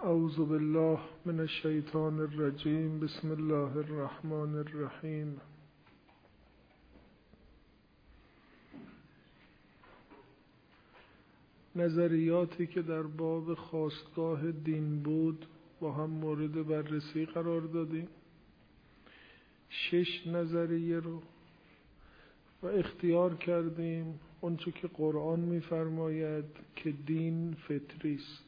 اعوذ بالله من الشیطان الرجیم. بسم الله الرحمن الرحیم. نظریاتی که در باب خاستگاه دین بود با هم مورد بررسی قرار دادیم. 6 نظریه رو و اختیار کردیم اونچه که قرآن می‌فرماید که دین فطری است،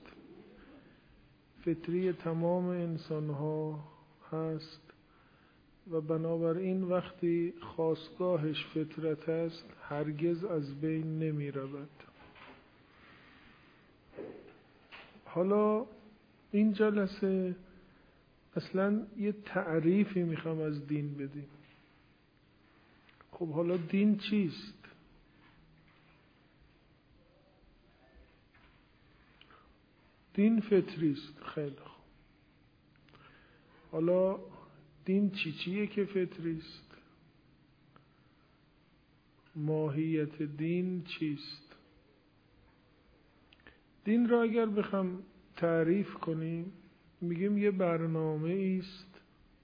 فطری تمام انسان‌ها هست و بنابراین وقتی خاستگاهش فطرت است هرگز از بین نمی رود. حالا این جلسه اصلا یه تعریفی میخوام از دین بدیم. خب حالا دین چیست؟ دین فطری است. خیلی خوب. حالا دین چیه که فطری است؟ ماهیت دین چیست؟ دین را اگر بخوام تعریف کنیم میگیم یه برنامه است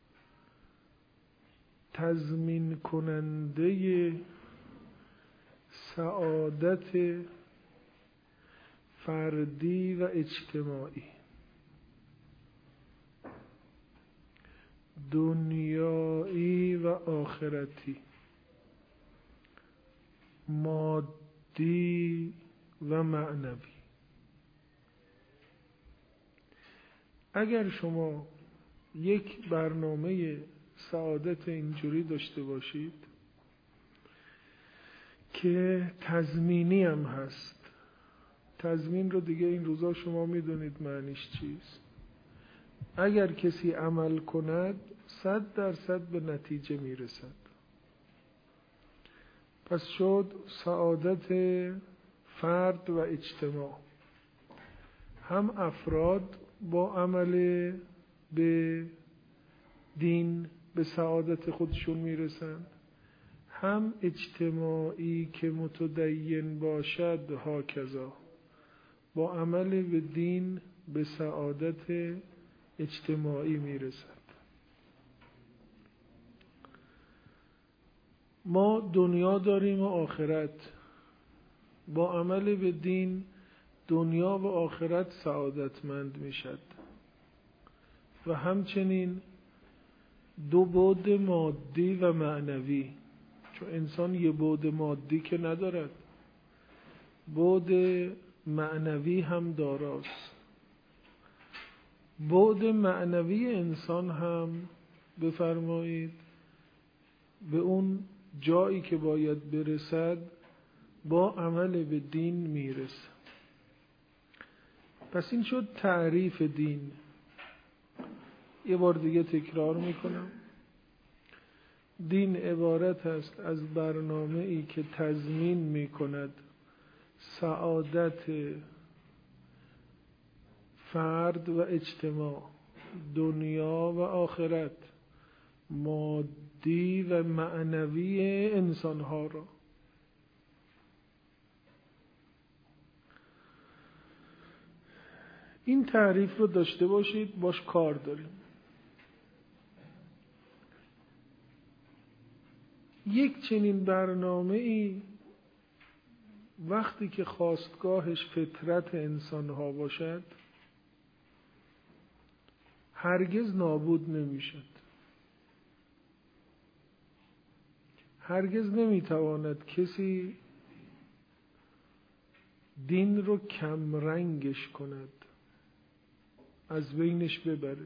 تضمین کننده سعادت فردی و اجتماعی، دنیایی و آخرتی، مادی و معنوی. اگر شما یک برنامه سعادت اینجوری داشته باشید که تضمینی هم هست، تضمین رو دیگه این روزا شما میدونید معنیش چیست. اگر کسی عمل کند 100% به نتیجه میرسد. پس شد سعادت فرد و اجتماع. هم افراد با عمل به دین به سعادت خودشون میرسن، هم اجتماعی که متدین باشد هاکذا با عمل به دین به سعادت اجتماعی میرسد. ما دنیا داریم و آخرت. با عمل به دین دنیا و آخرت سعادتمند میشد و همچنین دو بعد مادی و معنوی، چون انسان یه بعد مادی که ندارد، بعد معنوی هم داراست. بعد معنوی انسان هم بفرمایید به اون جایی که باید برسد با عمل به دین میرسه. پس این شد تعریف دین. یه بار دیگه تکرار میکنم. دین عبارت است از برنامه‌ای که تضمین میکند سعادت فرد و اجتماع، دنیا و آخرت، مادی و معنوی انسانها را. این تعریف رو داشته باشید، باش کار داریم. یک چنین برنامه‌ای وقتی که خاستگاهش فطرت انسانها باشد هرگز نابود نمیشد. هرگز نمیتواند کسی دین رو کم رنگش کند، از بینش ببره.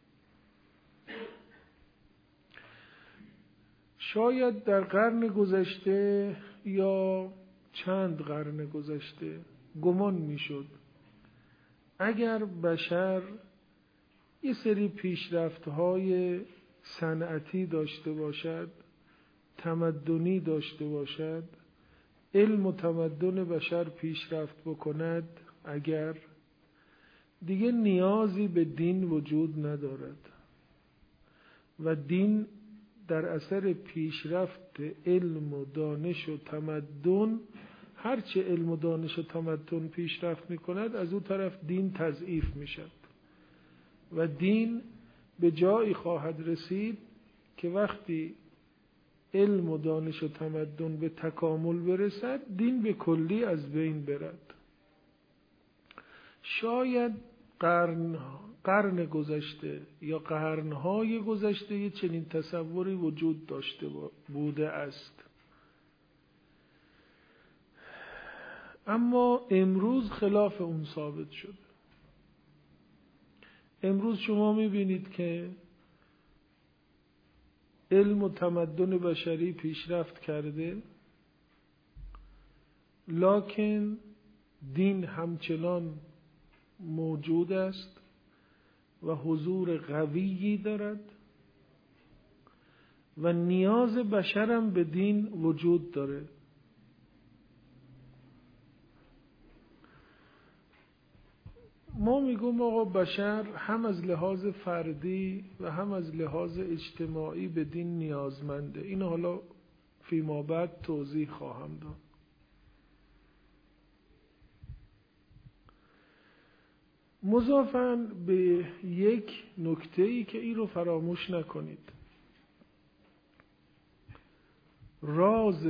شاید در قرن گذشته یا چند قرن گذشته گمان میشد اگر بشر یه سری پیشرفت‌های صنعتی داشته باشد، تمدنی داشته باشد، علم و تمدن بشر پیشرفت بکند، اگر دیگه نیازی به دین وجود ندارد و دین در اثر پیشرفت علم و دانش و تمدن، هرچه علم و دانش و تمدن پیشرفت میکند از اون طرف دین تضعیف میشد. و دین به جایی خواهد رسید که وقتی علم و دانش و تمدن به تکامل برسد دین به کلی از بین برد. شاید قرن گذشته یا قرنهای گذشته یه چنین تصوری وجود داشته بوده است، اما امروز خلاف اون ثابت شده. امروز شما میبینید که علم و تمدن بشری پیشرفت کرده، لکن دین همچنان موجود است و حضور قویی دارد و نیاز بشرم به دین وجود داره. ما میگم آقا بشر هم از لحاظ فردی و هم از لحاظ اجتماعی به دین نیازمنده. این حالا فیما بعد توضیح خواهم داد. مضافاً به یک نکته‌ای که این رو فراموش نکنید، راز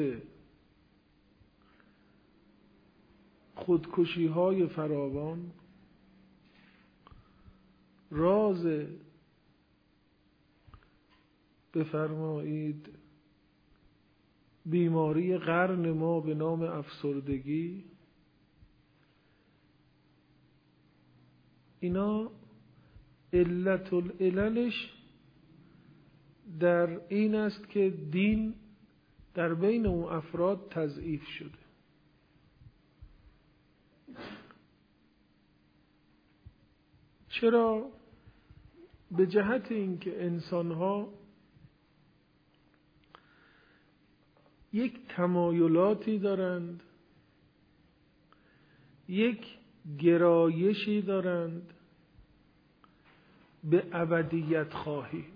خودکشی‌های فراوان، راز بفرمایید بیماری قرن ما به نام افسردگی، اینا علت العللش در این است که دین در بین اون افراد تضعیف شده. چرا؟ به جهت اینکه انسان‌ها یک تمایلاتی دارند، یک گرایشی دارند به ابدیت خواهی.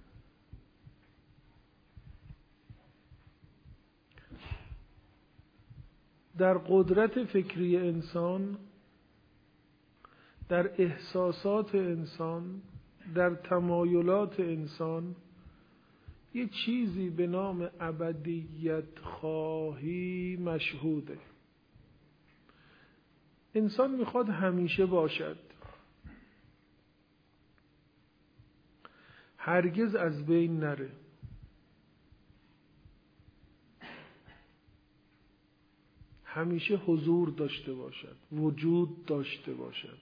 در قدرت فکری انسان، در احساسات انسان، در تمایلات انسان یه چیزی به نام ابدیت خواهی مشهوده. انسان میخواد همیشه باشد، هرگز از بین نره. همیشه حضور داشته باشد، وجود داشته باشد.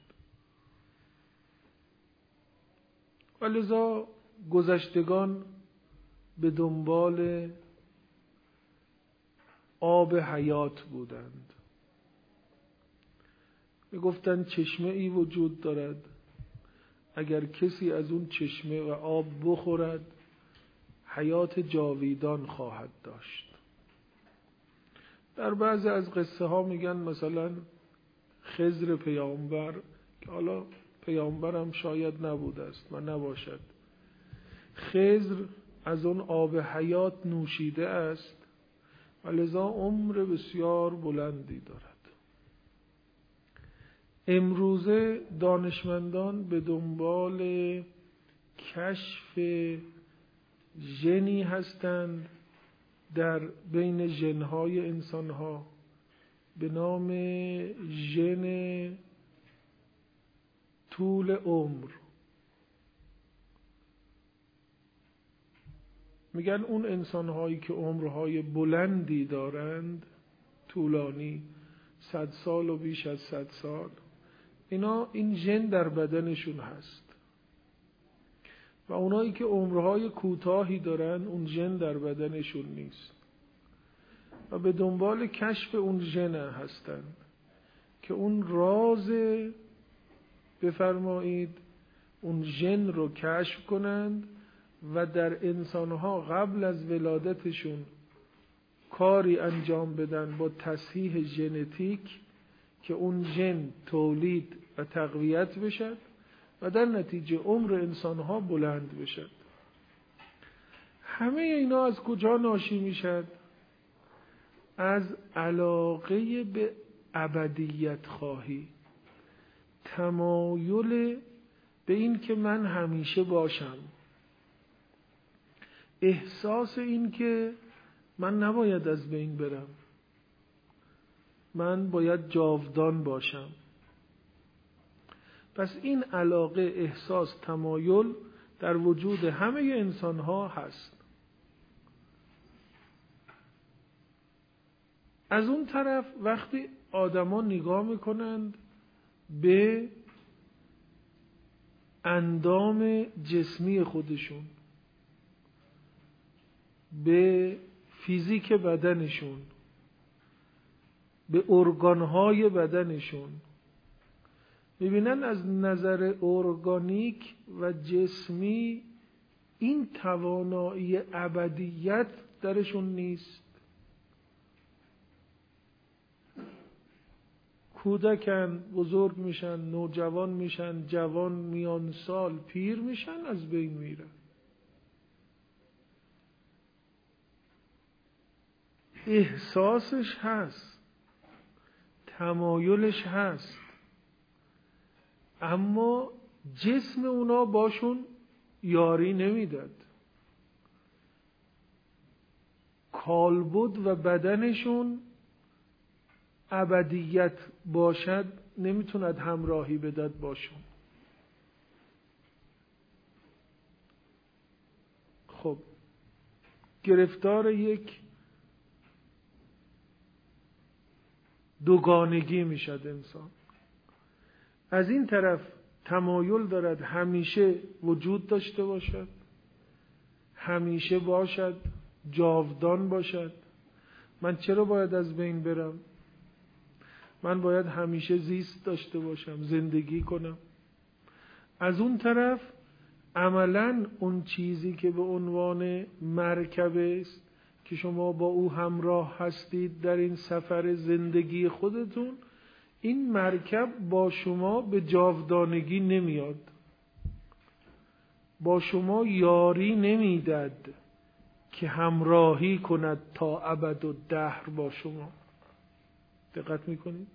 و لذا گذشتگان به دنبال آب حیات بودند. میگفتند چشمه ای وجود دارد، اگر کسی از اون چشمه و آب بخورد حیات جاویدان خواهد داشت. در بعضی از قصه ها میگن مثلا خضر پیامبر، که حالا پیامبرم شاید نبوده است و نباشد، خضر از اون آب حیات نوشیده است و لذا عمر بسیار بلندی دارد. امروزه دانشمندان به دنبال کشف ژنی هستند در بین ژن‌های انسان‌ها به نام ژن طول عمر. میگن اون انسان‌هایی که عمرهای بلندی دارند، طولانی، 100 سال و بیش از 100 سال، اینا این ژن در بدنشون هست. و اونایی که عمرهای کوتاهی دارن اون ژن در بدنشون نیست و به دنبال کشف اون ژن هستند که اون راز بفرمایید اون ژن رو کشف کنند و در انسانها قبل از ولادتشون کاری انجام بدن با تصحیح ژنتیک که اون ژن تولید و تقویت بشد و در نتیجه عمر انسانها بلند بشد. همه اینا از کجا ناشی میشد؟ از علاقه به ابدیت خواهی، تمایل به این که من همیشه باشم، احساس این که من نباید از بین برم، من باید جاودان باشم. پس این علاقه، احساس، تمایل در وجود همه انسان ها هست. از اون طرف وقتی آدما نگاه میکنند به اندام جسمی خودشون، به فیزیک بدنشون، به ارگانهای بدنشون، میبینن از نظر ارگانیک و جسمی این توانایی ابدیت درشون نیست. کودکن، بزرگ میشن، نوجوان میشن، جوان میان سال، پیر میشن، از بین میرن. احساسش هست، تمایلش هست، اما جسم اونا باشون یاری نمیداد. کالبد و بدنشون ابدیت باشد نمیتوند همراهی بداد باشون. خب گرفتار یک دوگانگی میشد انسان. از این طرف تمایل دارد همیشه وجود داشته باشد، همیشه باشد، جاودان باشد. من چرا باید از بین برم؟ من باید همیشه زیست داشته باشم، زندگی کنم. از اون طرف عملاً اون چیزی که به عنوان مرکب است که شما با او همراه هستید در این سفر زندگی خودتون، این مرکب با شما به جاودانگی نمیاد، با شما یاری نمیداد که همراهی کند تا ابد و دهر با شما. دقت میکنید؟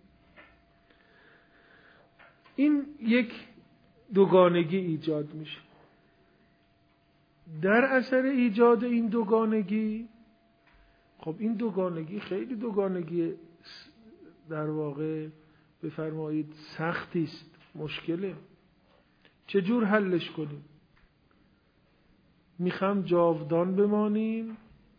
این یک دوگانگی ایجاد میشه. در اثر ایجاد این دوگانگی، خب این دوگانگی خیلی دوگانگی در واقع بفرمایید سختی است، مشکله. چجور حلش کنیم؟ میخوام جاودان بمانیم.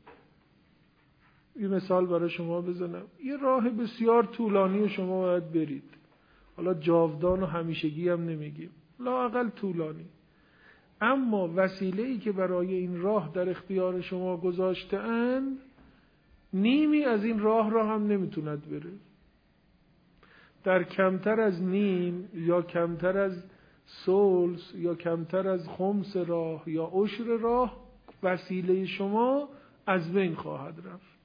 یه مثال برای شما بزنم. یه راه بسیار طولانی شما باید برید. حالا جاودان و همیشگی هم نمیگیم، لااقل طولانی. اما وسیله‌ای که برای این راه در اختیار شما گذاشته‌اند، نیمی از این راه را هم نمیتوند بره. در کمتر از نیم یا کمتر از ثلث یا کمتر از خمس راه یا عشر راه وسیله شما از بین خواهد رفت.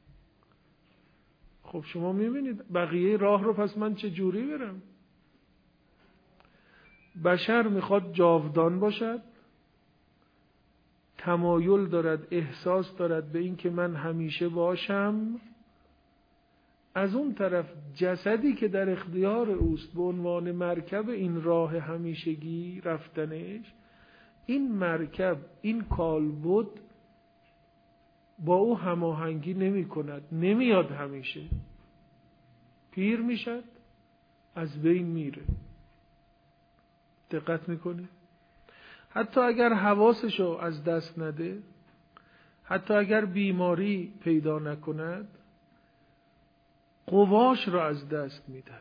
خب شما میبینید بقیه راه رو پس من چه جوری برم؟ بشر میخواد جاودان باشد، تمایل دارد، احساس دارد به این که من همیشه باشم. از اون طرف جسدی که در اختیار اوست به عنوان مرکب این راه همیشگی رفتنش، این مرکب، این کالبد با او هماهنگی نمی کند، نمیاد، همیشه پیر میشد، از بین میره. دقت میکنی؟ حتی اگر حواسشو از دست نده، حتی اگر بیماری پیدا نکند، قواش را از دست میداد.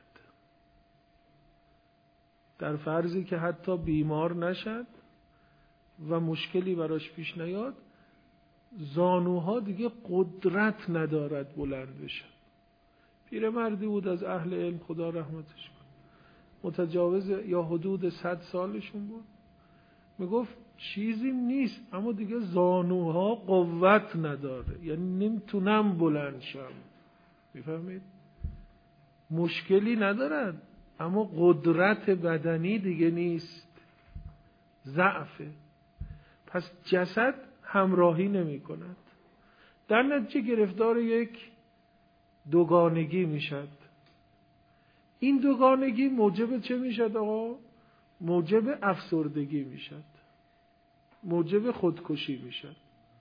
در فرضی که حتی بیمار نشد و مشکلی براش پیش نیاد، زانوها دیگه قدرت ندارد بلند بشن. پیرمردی بود از اهل علم، خدا رحمتش کنه، متجاوز یا حدود 100 سالشون بود. میگفت چیزی نیست، اما دیگه زانوها قوت نداره، یعنی نمیتونم بلند شم. میفهمید؟ مشکلی ندارد، اما قدرت بدنی دیگه نیست، ضعفه. پس جسد همراهی نمی کند. در نتیجه گرفتار یک دوگانگی میشد. این دوگانگی موجب چه میشد آقا؟ موجب افسردگی میشد، موجب خودکشی میشد،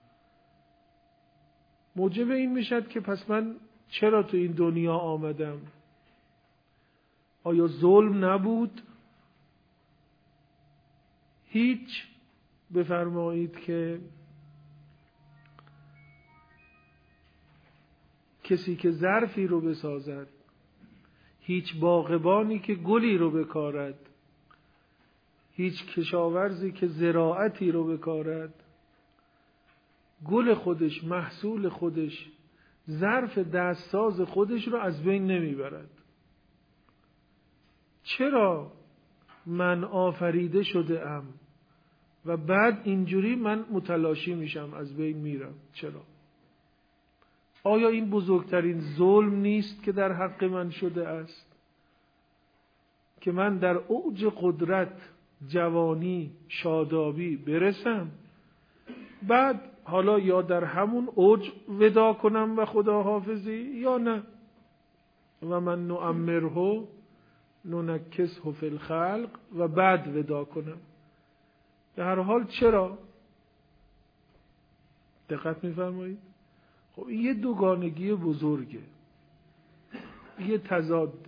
موجب این میشد که پس من چرا تو این دنیا آمدم؟ آیا ظلم نبود؟ هیچ بفرمایید که کسی که ظرفی رو بسازد، هیچ باغبانی که گلی رو بکارد، هیچ کشاورزی که زراعتی رو بکارد، گل خودش، محصول خودش، ظرف دستساز خودش رو از بین نمیبرد. چرا من آفریده شده ام و بعد اینجوری من متلاشی میشم، از بین میرم؟ چرا؟ آیا این بزرگترین ظلم نیست که در حق من شده است؟ که من در اوج قدرت، جوانی، شادابی برسم، بعد حالا یا در همون اوج ودا کنم و خداحافظی، یا نه و من نعمره ننکسه فی الخلق و بعد ودا کنم. به هر حال چرا؟ دقت می‌فرمایید؟ خب این یه دوگانگی بزرگه، یه تضاده،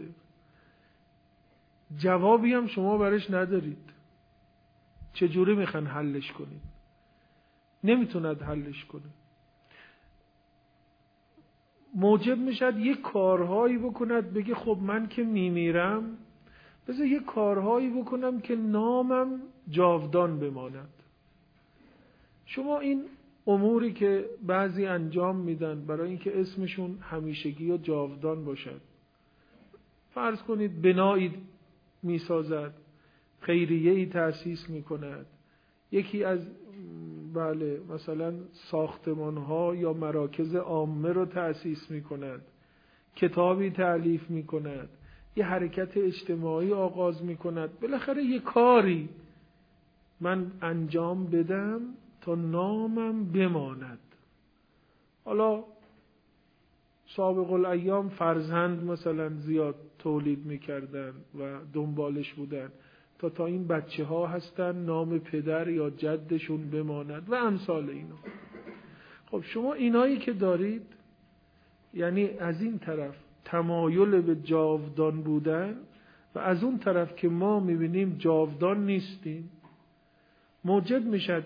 جوابی هم شما برش ندارید. چجوری میخوان حلش کنید؟ نمیتوند حلش کنه. موجب میشد یک کارهایی بکند، بگه خب من که میمیرم بذار یک کارهایی بکنم که نامم جاودان بماند. شما این اموری که بعضی انجام میدن برای اینکه اسمشون همیشگی و جاودان باشد، فرض کنید بنایی میسازد، خیریه‌ای تأسیس میکند، یکی از مثلا ساختمان‌ها یا مراکز عامه رو تأسیس میکند، کتابی تألیف میکند، یه حرکت اجتماعی آغاز میکند، بالاخره یه کاری من انجام بدم تا نامم بماند. حالا سابق الایام فرزند مثلا زیاد تولید میکردن و دنبالش بودن تا این بچه ها هستن نام پدر یا جدشون بماند و امثال اینا. خب شما اینایی که دارید، یعنی از این طرف تمایل به جاودان بودن و از اون طرف که ما میبینیم جاودان نیستیم، موجب میشد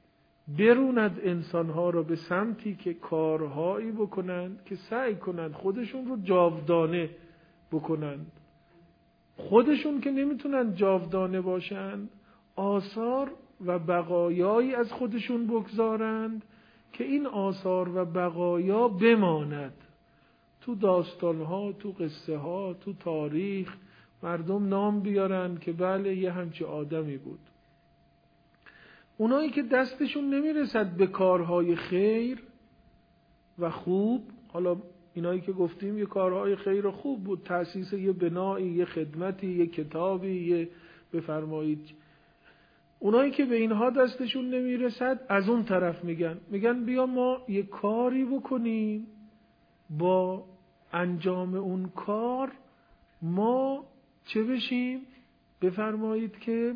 بروند انسانها رو به سمتی که کارهایی بکنند که سعی کنند خودشون رو جاودانه بکنند. خودشون که نمیتونن جاودانه باشند، آثار و بقایایی از خودشون بگذارند که این آثار و بقایا بماند تو داستانها، تو قصه ها، تو تاریخ، مردم نام بیارن که بله یه همچه آدمی بود. اونایی که دستشون نمیرسد به کارهای خیر و خوب، حالا اینایی که گفتیم یه کارهای خیر و خوب بود، تأسیس یه بنایی، یه خدمتی، یه کتابی، یه بفرمایید، اونایی که به اینها دستشون نمیرسد از اون طرف میگن بیا ما یه کاری بکنیم، با انجام اون کار ما چه بشیم؟ بفرمایید که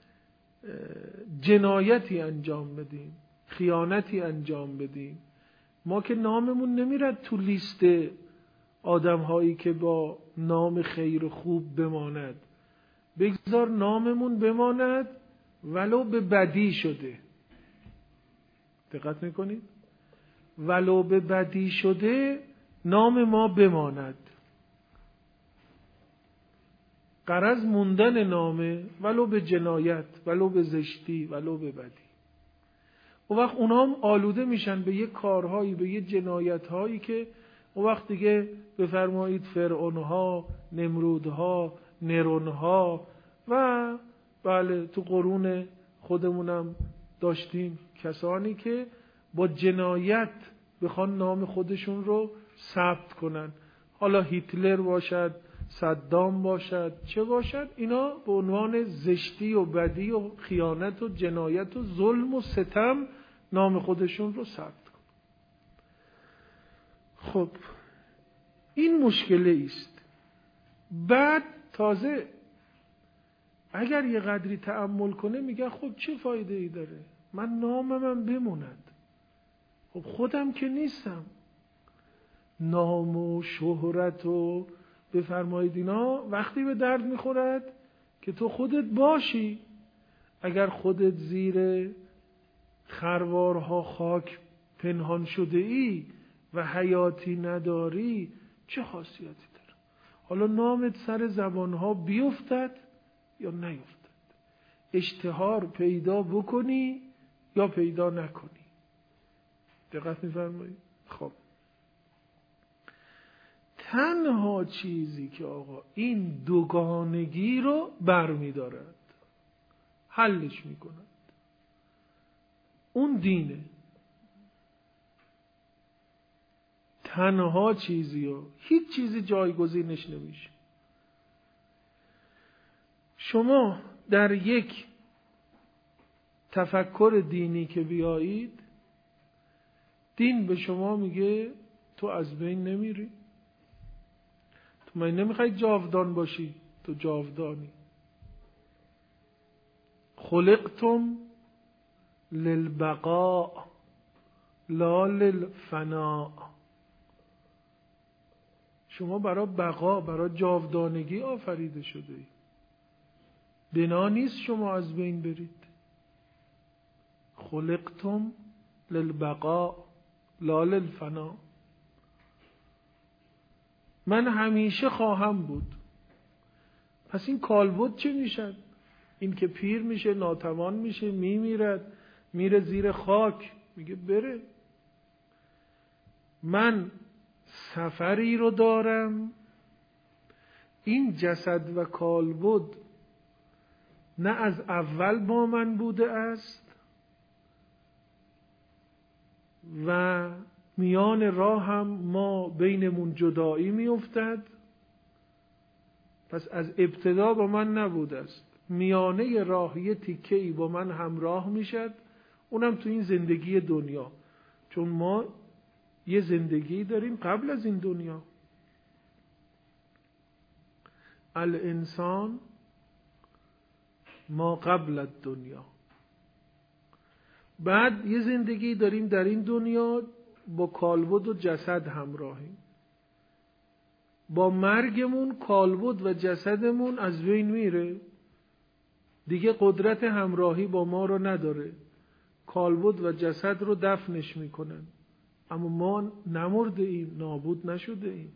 جنایتی انجام بدیم، خیانتی انجام بدیم. ما که ناممون نمیرد تو لیست آدم هایی که با نام خیر و خوب بماند، بگذار ناممون بماند ولو به بدی شده. دقت میکنید؟ ولو به بدی شده نام ما بماند. غرض موندن نامه، ولو به جنایت، ولو به زشتی، ولو به بدی. اون وقت اونا هم آلوده میشن به یه کارهایی، به یه جنایتهایی که اون وقت دیگه بفرمایید فرعونها، نمرودها، نرونها و بله تو قرون خودمونم داشتیم کسانی که با جنایت بخوان نام خودشون رو ثبت کنن. حالا هیتلر باشد، صدام باشد، چه باشد، اینا به عنوان زشتی و بدی و خیانت و جنایت و ظلم و ستم نام خودشون رو ثبت کن. خب این مشکلی است. بعد تازه اگر یه قدری تأمل کنه میگه خب چه فایده ای داره؟ من نامم بموند، خب خودم که نیستم. نام و شهرت و بفرمایید اینا وقتی به درد میخورد که تو خودت باشی. اگر خودت زیر خروارها خاک پنهان شده ای و حیاتی نداری چه خاصیتی داره؟ حالا نامت سر زبانها بیفتد یا نیفتد، اشتهار پیدا بکنی یا پیدا نکنی. دقت می‌فرمایید؟ خب تنها چیزی که آقا این دوگانگی رو برمی‌دارد، حلش می‌کند، اون دینه. تنها چیزی و هیچ چیزی جایگزینش نمیشه. شما در یک تفکر دینی که بیایید، دین به شما میگه تو از بین نمیری، تو من نمیخوای جاودان باشی، تو جاودانی. خلقتم للبقاء لا للفناء. شما برای بقا، برای جاودانگی آفریده شده ای. بنا نیست شما از بین برید. خلقتم للبقاء لا للفناء. من همیشه خواهم بود. پس این کالبد چه میشد؟ این که پیر میشه، ناتوان میشه، میمیرد، میره زیر خاک، میگه بره. من سفری رو دارم، این جسد و کالبد نه از اول با من بوده است و میان راه هم ما بینمون جدایی میافتد، پس از ابتدا با من نبوده است. میانه راه یه تیکه‌ای با من همراه میشد، اونم تو این زندگی دنیا، چون ما یه زندگی داریم قبل از این دنیا. الانسان ما قبل الدنیا. بعد یه زندگی داریم در این دنیا با کالبد و جسد همراهیم. با مرگمون کالبد و جسدمون از بین میره، دیگه قدرت همراهی با ما رو نداره. کالبد و جسد رو دفنش میکنن، اما ما نمرده ایم، نابود نشده ایم.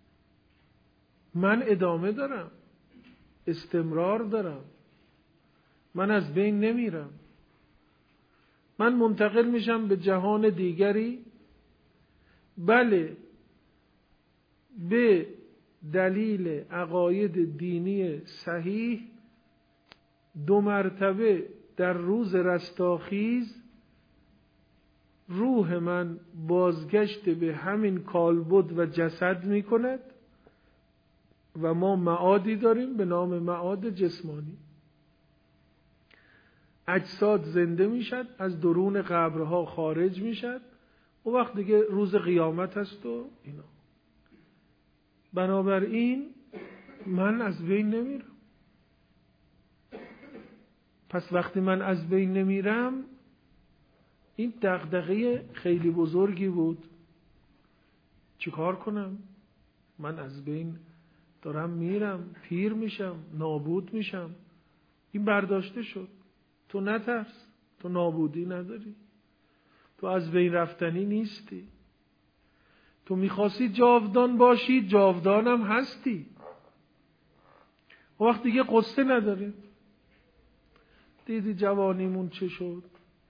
من ادامه دارم، استمرار دارم، من از بین نمیرم. من منتقل میشم به جهان دیگری. بله، به دلیل عقاید دینی صحیح 2 مرتبه در روز رستاخیز روح من بازگشت به همین کالبد و جسد می کند و ما معادی داریم به نام معاد جسمانی. اجساد زنده میشد، از درون قبرها خارج میشد، و وقت دیگه روز قیامت هست و اینا. بنابراین من از بین نمیرم. پس وقتی من از بین نمیرم، این دغدغه خیلی بزرگی بود. چیکار کنم؟ من از بین دارم میرم، پیر میشم، نابود میشم. این برداشته شد. تو نترس، تو نابودی نداری، تو از بین رفتنی نیستی. تو میخواستی جاودان باشی، جاودانم هستی. وقت دیگه قصه نداره. دیدی جوانیمون چه شد؟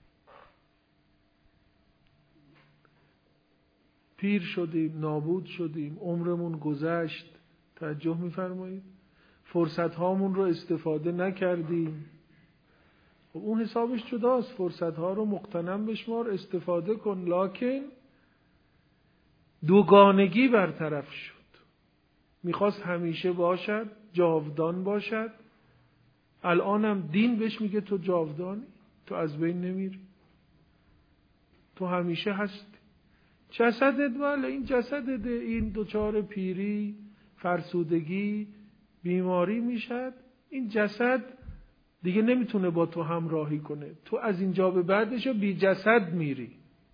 پیر شدیم، نابود شدیم، عمرمون گذشت. توجه میفرمایید؟ فرصت هامون رو استفاده نکردیم. خب اون حسابش جداست، فرصت ها رو مغتنم بشمار، استفاده کن. لکن دوگانگی برطرف شد. میخواست همیشه باشد، جاودان باشد. الانم دین بهش میگه تو جاودانی، تو از بین نمیری، تو همیشه هستی. جسدت، بله این جسدت، این دچار پیری، فرسودگی، بیماری میشد. این جسد دیگه نمیتونه با تو همراهی کنه. تو از اینجا به بعدشو بی جسد میری.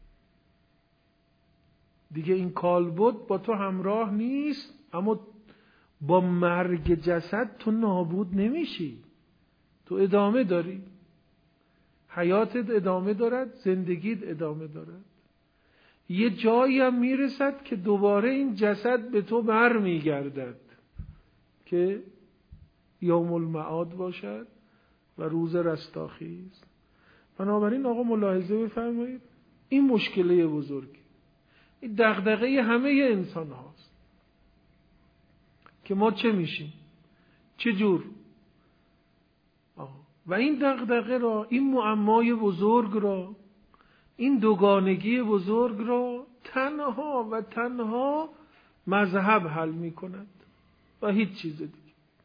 دیگه این کالبد با تو همراه نیست، اما با مرگ جسد تو نابود نمیشی. تو ادامه داری. حیاتت ادامه دارد، زندگیت ادامه دارد. یه جایی هم میرسد که دوباره این جسد به تو بر میگردد که یوم المعاد باشد و روز رستاخیز. بنابراین آقا ملاحظه بفرمایید، این مشکله بزرگی، این دغدغه همه انسان هاست که ما چه میشیم، چه جور. و این دغدغه را، این معمای بزرگ را، این دوگانگی بزرگ را تنها و تنها مذهب حل می کند و هیچ چیز دیگه.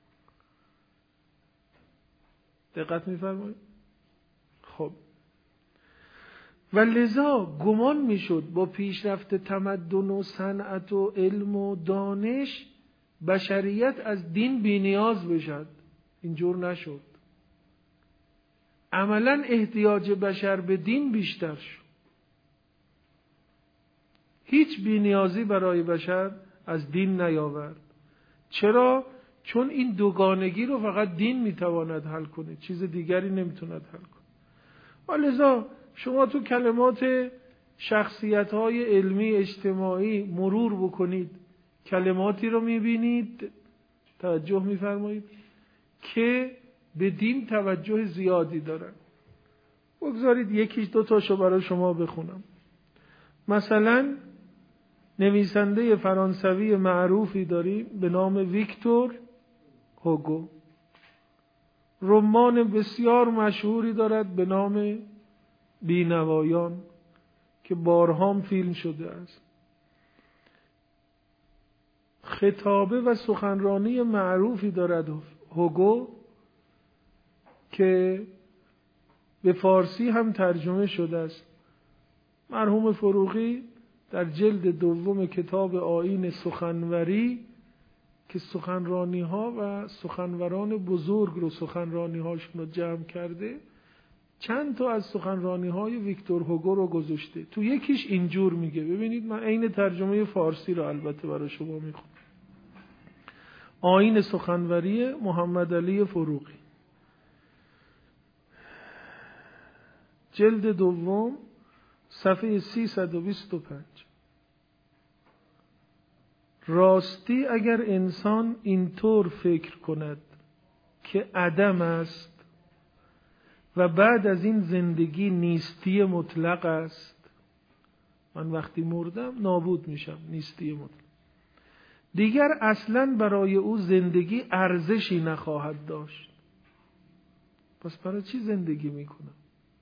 دقت می فرمایید؟ خب و لذا گمان می شد با پیشرفت تمدن و صنعت و علم و دانش بشریت از دین بی نیاز بشد. اینجور نشد. عملا احتیاج بشر به دین بیشتر شد. هیچ بی‌نیازی برای بشر از دین نیاورد. چرا؟ چون این دوگانگی رو فقط دین میتواند حل کنه، چیز دیگری نمیتواند حل کنه. ولذا شما تو کلمات شخصیت‌های علمی اجتماعی مرور بکنید، کلماتی رو میبینید، توجه میفرمایید که به دین توجه زیادی دارن. بگذارید یکیش دو تاشو برای شما بخونم. مثلا نویسنده فرانسوی معروفی داریم به نام ویکتور هوگو. رمان بسیار مشهوری دارد به نام بینوایان که بارها فیلم شده است. خطابه و سخنرانی معروفی دارد هوگو که به فارسی هم ترجمه شده است. مرحوم فروغی در جلد دوم کتاب آیین سخنوری که سخنرانی ها و سخنوران بزرگ رو سخنرانی هاشون رو جمع کرده، چند تا از سخنرانی های ویکتور هوگو رو گذاشته. تو یکیش اینجور میگه، ببینید من عین ترجمه فارسی رو البته برای شما میخونم. آیین سخنوری محمد علی فروغی، جلد دوم صفحه 325. راستی اگر انسان اینطور فکر کند که عدم است و بعد از این زندگی نیستی مطلق است، من وقتی مردم نابود میشم، نیستی مطلق، دیگر اصلاً برای او زندگی ارزشی نخواهد داشت، پس برای چی زندگی میکنم؟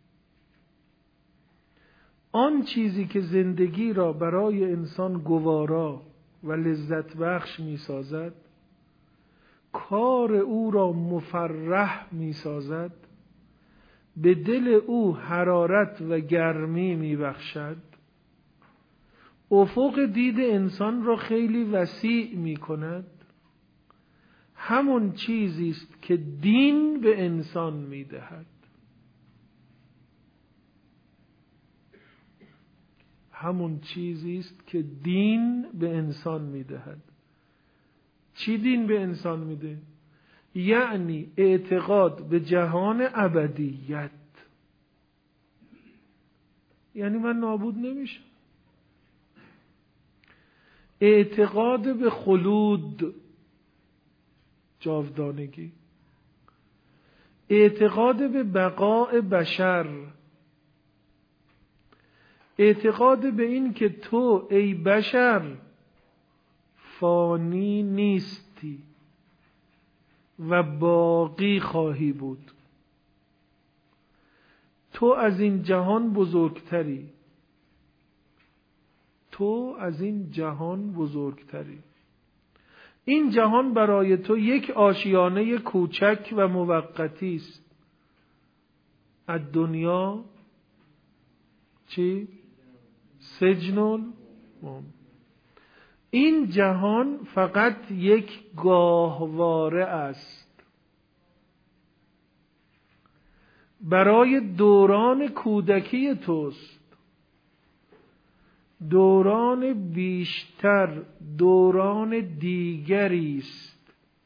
آن چیزی که زندگی را برای انسان گوارا و لذت بخش می سازد، کار او را مفرح می سازد، به دل او حرارت و گرمی می بخشد، افق دید انسان را خیلی وسیع می کند، همون چیزی است که دین به انسان می دهد. همون چیزی است که دین به انسان میدهد. چی دین به انسان میده؟ یعنی اعتقاد به جهان ابدیت. یعنی من نابود نمیشم. اعتقاد به خلود، جاودانگی. اعتقاد به بقاء بشر. اعتقاد به این که تو ای بشر فانی نیستی و باقی خواهی بود. تو از این جهان بزرگتری. تو از این جهان بزرگتری. این جهان برای تو یک آشیانه کوچک و موقتی است. الدنیا چی؟ سجنون. این جهان فقط یک گاهواره است. برای دوران کودکی توست. دوران بیشتر دوران دیگری است.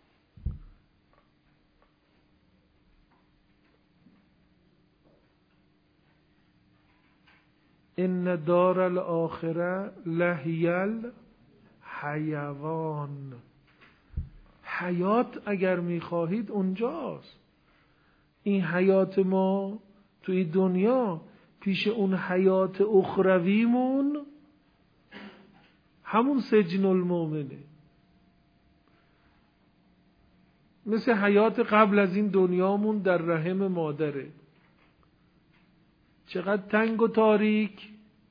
ان دار الاخره لهی الحیوان. حیات اگر میخواهید اونجاست. این حیات ما توی دنیا پیش اون حیات اخرویمون همون سجن المؤمنه. مثل حیات قبل از این دنیامون در رحم مادره. چقدر تنگ و تاریک.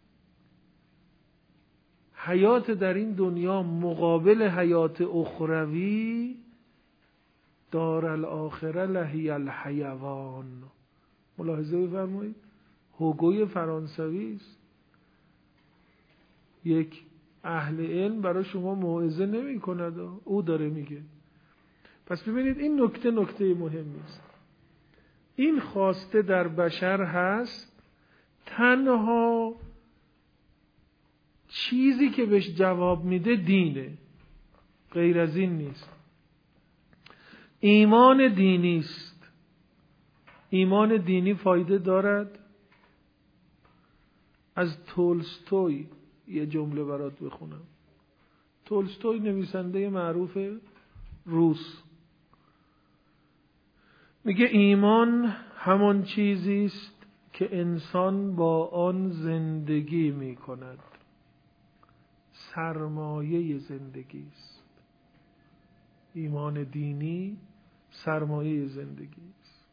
حیات در این دنیا مقابل حیات اخروی دار الاخره لهی الحیوان. ملاحظه بفرمایید، هوگوی فرانسوی است. یک اهل علم برای شما موعظه نمی کند، او داره میگه. پس ببینید این نکته مهمی است. این خواسته در بشر هست، تنها چیزی که بهش جواب میده دینه، غیر از این نیست. ایمان دینی است. ایمان دینی فایده دارد. از تولستوی یه جمله برات بخونم. تولستوی نویسنده معروف روس میگه ایمان همان چیزی است که انسان با آن زندگی میکند. سرمایه زندگی است. ایمان دینی سرمایه زندگی است.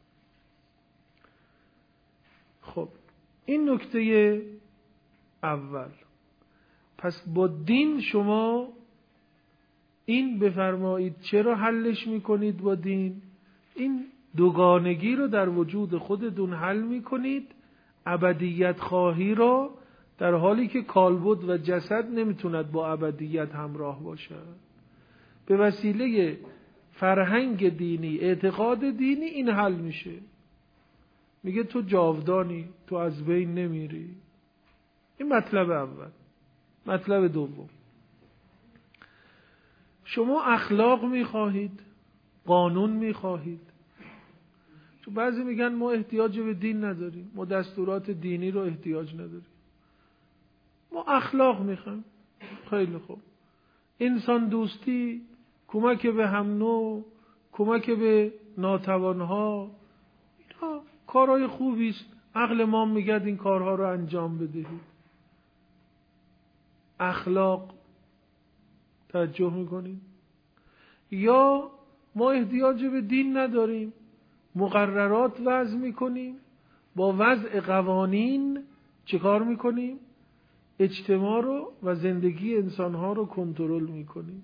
خب این نکته اول. پس با دین شما این بفرمایید چرا حلش میکنید با دین؟ این دوگانگی رو در وجود خودتون حل میکنید. ابدیت خواهی رو در حالی که کالبد و جسد نمیتوند با ابدیت همراه باشد، به وسیله فرهنگ دینی، اعتقاد دینی این حل میشه. میگه تو جاودانی، تو از بین نمیری. این مطلب اول. مطلب دوم، شما اخلاق میخواهید، قانون میخواهید. تو بعضی میگن ما احتیاج به دین نداریم، ما دستورات دینی رو احتیاج نداریم، ما اخلاق میخوایم. خیلی خوب. انسان دوستی، کمک به هم نوع، کمک به ناتوانها، اینا کارهای خوبی است. عقل ما میگه این کارها رو انجام بدهید. اخلاق توجه میکنیم. یا ما احتیاج به دین نداریم، مقررات وضع میکنیم، با وضع قوانین چه کار میکنیم؟ اجتماع رو و زندگی انسانها رو کنترل میکنیم.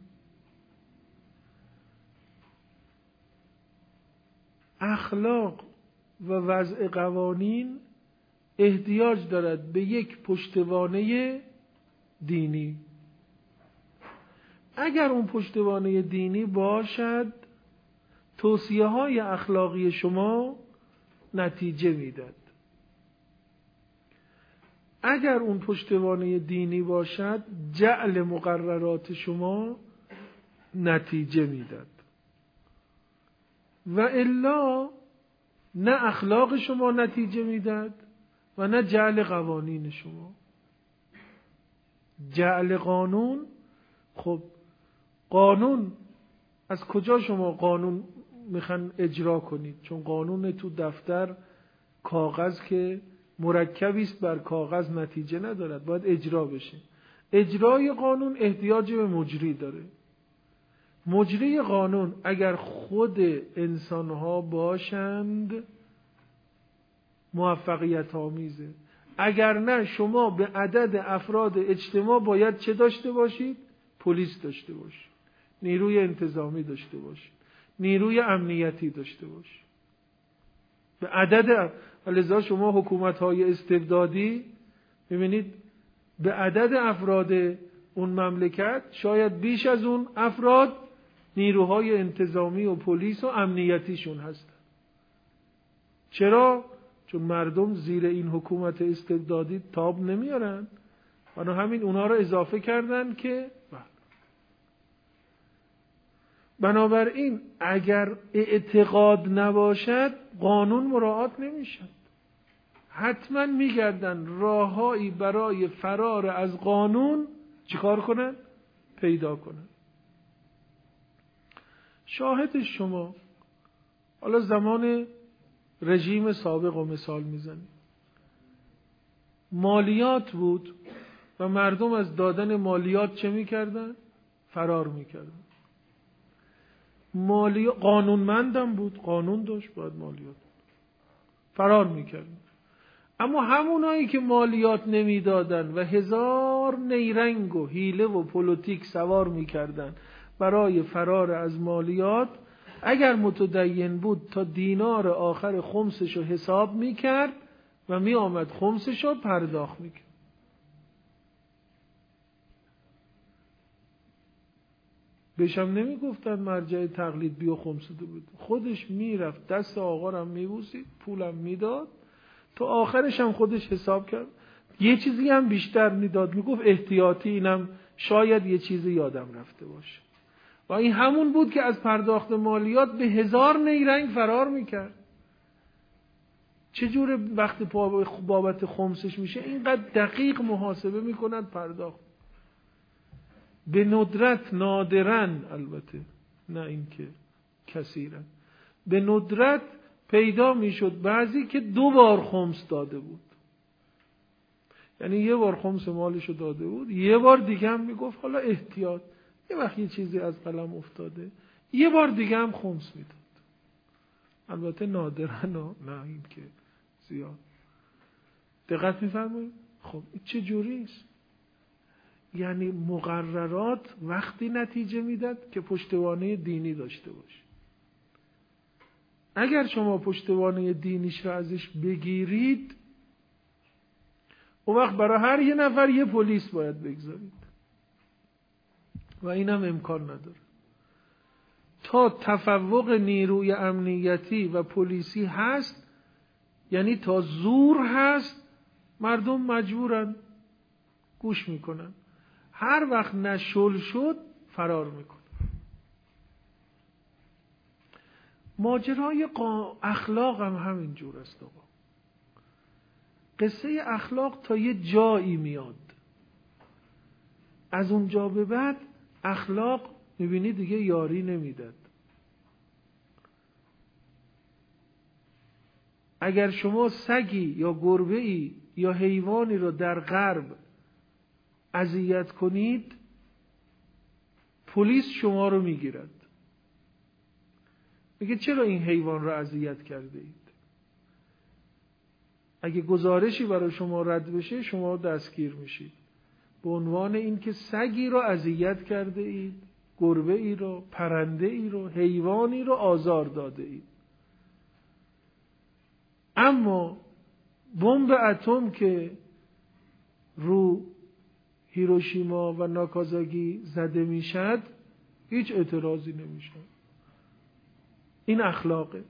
اخلاق و وضع قوانین احتیاج دارد به یک پشتوانه دینی. اگر اون پشتوانه دینی باشد، توصیه های اخلاقی شما نتیجه میداد. اگر اون پشتوانه دینی باشد، جعل مقررات شما نتیجه میداد. و الا نه اخلاق شما نتیجه میداد و نه جعل قوانین شما. جعل قانون، خب قانون از کجا شما قانون میخوان اجرا کنید؟ چون قانون تو دفتر کاغذ که مرکبی است بر کاغذ نتیجه ندارد، باید اجرا بشه. اجرای قانون احتیاج به مجری داره. مجری قانون اگر خود انسانها باشند موفقیت آمیزه. اگر نه شما به عدد افراد اجتماع باید چه داشته باشید؟ پلیس داشته باشید، نیروی انتظامی داشته باشید، نیروی امنیتی داشته باشید. به عدد، لذا شما حکومت‌های استبدادی ببینید به عدد افراد اون مملکت شاید بیش از اون افراد نیروهای انتظامی و پلیس و امنیتیشون هستن. چرا؟ چون مردم زیر این حکومت استبدادی تاب نمیارن، بنا همین اونها رو اضافه کردن که بنابراین اگر اعتقاد نباشد قانون مراعات نمیشد. حتما میگردن راههایی برای فرار از قانون چیکار کنن؟ پیدا کنن. شاهد شما حالا زمان رژیم سابق رو مثال میزنیم، مالیات بود و مردم از دادن مالیات چه میکردن؟ فرار میکردن. قانونمندم بود، قانون داشت، باید مالیات فرار میکردن. اما همونایی که مالیات نمیدادن و هزار نیرنگ و حیله و پلیتیک سوار میکردن برای فرار از مالیات، اگر متدین بود تا دینار آخر خمسشو حساب میکرد و میآمد خمسشو پرداخت میکرد. بهشم نمیگفتن مرجع تقلید بیا خمسه ده بود، خودش میرفت دست آقا رو میبوسید، پولم میداد، تا آخرش هم خودش حساب کرد. یه چیزی هم بیشتر میداد، میگفت احتیاطی، اینم شاید یه چیزی یادم رفته باشه. و این همون بود که از پرداخت مالیات به هزار نیرنگ فرار میکرد. چجوره وقتی بابت خمسش میشه اینقدر دقیق محاسبه میکنند پرداخت؟ به ندرت، نادرن، البته نه اینکه کثیرن، به ندرت پیدا میشد بعضی که 2 بار خمس داده بود. یعنی 1 بار خمس مالشو داده بود، 1 بار دیگه هم میگفت حالا احتیاط، یه وقت یه چیزی از قلم افتاده، 1 بار دیگه هم خمس میداد. البته نادرن و نه اینکه زیاد. دقت میفرمایید؟ خب این چه جوریست؟ یعنی مقررات وقتی نتیجه میداد که پشتوانه دینی داشته باشه. اگر شما پشتوانه دینیش رو ازش بگیرید، اون وقت برای هر یه نفر یه پلیس باید بگذارید و اینم امکان نداره. تا تفوق نیروی امنیتی و پلیسی هست، یعنی تا زور هست، مردم مجبورن گوش میکنن. هر وقت نشل شد فرار میکنن. ماجرای اخلاق هم همین جور است آقا. قصه اخلاق تا یه جایی میاد، از اونجا به بعد اخلاق میبینی دیگه یاری نمیداد. اگر شما سگی یا گربه‌ای یا حیوانی رو در غرب اذیت کنید، پلیس شما رو میگیرد، میگه چرا این حیوان رو اذیت کرده اید؟ اگه گزارشی برای شما رد بشه شما دستگیر میشید به عنوان اینکه سگی رو اذیت کرده اید، گربه ای رو، پرنده ای رو، حیوانی رو آزار داده اید. اما بمب اتم که رو هیروشیما و ناکازاکی زده میشد هیچ اعتراضی نمیشه. این اخلاقه.